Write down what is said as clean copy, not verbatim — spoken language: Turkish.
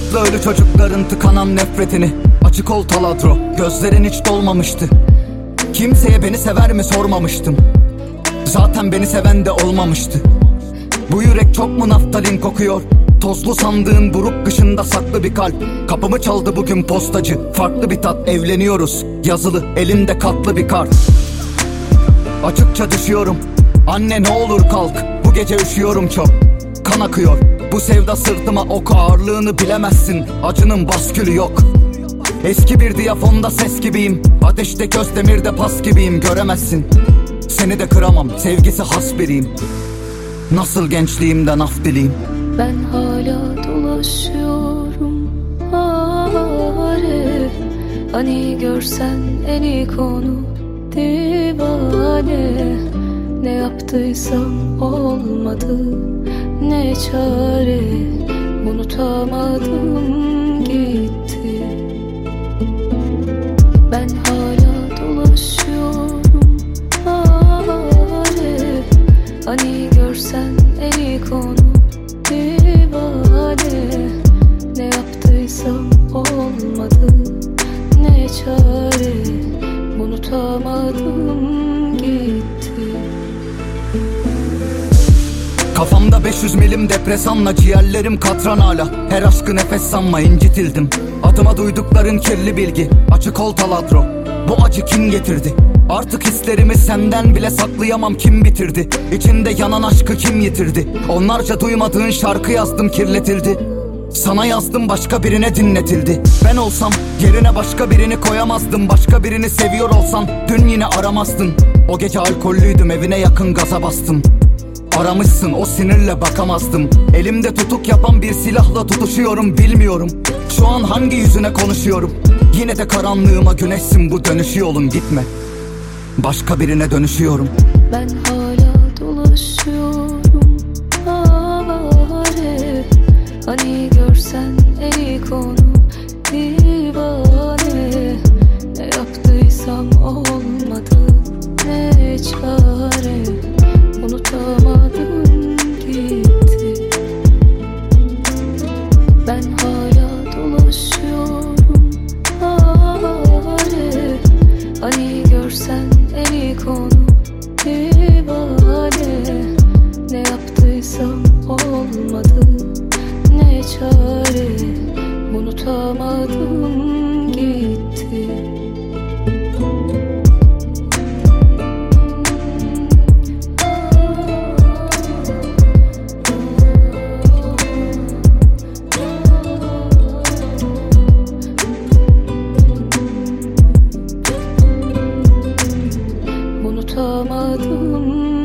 Sakla ölü çocukların tıkanan nefretini. Açık ol taladro, gözlerin hiç dolmamıştı. Kimseye beni sever mi sormamıştım. Zaten beni seven de olmamıştı. Bu yürek çok mu naftalin kokuyor? Tozlu sandığın buruk kışında saklı bir kalp. Kapımı çaldı bugün postacı, farklı bir tat. Evleniyoruz, yazılı elimde katlı bir kart. Açıkça düşüyorum, anne ne olur kalk. Bu gece üşüyorum çok, kan akıyor. Bu sevda sırtıma ok, ağırlığını bilemezsin. Acının baskülü yok. Eski bir diyafonda ses gibiyim. Ateşte göz demirde pas gibiyim, göremezsin. Seni de kıramam, sevgisi has biriyim. Nasıl gençliğimden af dileyim. Ben hala dolaşıyorum avare. Hani görsen en iyi konu divane. Ne yaptıysam olmadı, ne çare. Unutamadım gitti. Ben hala dolaşıyorum avare. Hani görsen en iyi konu divane. Ne yaptıysam olmadı, ne çare. Unutamadım gitti. Kafamda 500 milim depresanla, ciğerlerim katran hala. Her aşkı nefes sanma, incitildim. Adıma duydukların kirli bilgi. Açık ol taladro, bu acı kim getirdi? Artık hislerimi senden bile saklayamam, kim bitirdi? İçinde yanan aşkı kim yitirdi? Onlarca duymadığın şarkı yazdım, kirletildi. Sana yazdım, başka birine dinletildi. Ben olsam yerine başka birini koyamazdım. Başka birini seviyor olsan dün yine aramazdın. O gece alkollüydüm, evine yakın gaza bastım. Aramışsın, o sinirle bakamazdım. Elimde tutuk yapan bir silahla tutuşuyorum, bilmiyorum şu an hangi yüzüne konuşuyorum. Yine de karanlığıma güneşsin, bu dönüşü yolun, gitme. Başka birine dönüşüyorum. Ben hala dolaşıyorum avare. Hani görsen en iyi konu divane. Ne yaptıysam olmadı, ne çare. Unutamadım gitti. Ben hala dolaşıyorum avare. Hani görsen en iyi konu divane. Ne yaptıysam olmadı, ne çare. Unutamadım gitti. Unutamadım